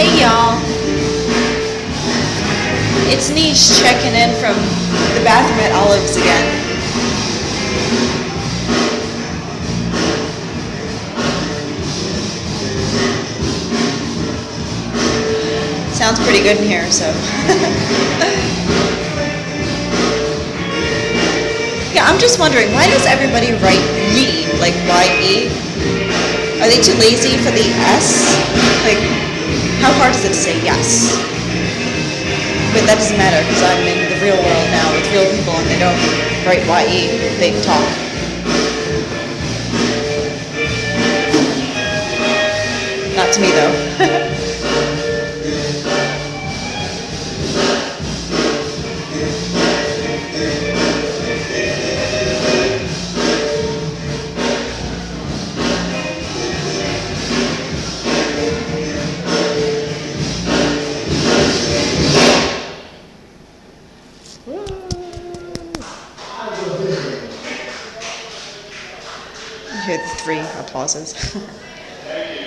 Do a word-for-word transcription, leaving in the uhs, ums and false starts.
Hey y'all, it's Niche checking in from the bathroom at Olives again. Sounds pretty good in here, so. Yeah, I'm just wondering, why does everybody write ye, like Y E? Are they too lazy for the S? Like, how hard is it to say yes? But that doesn't matter, because I'm in the real world now with real people and they don't write Y E, they talk. Not to me, though. Hear the three applauses.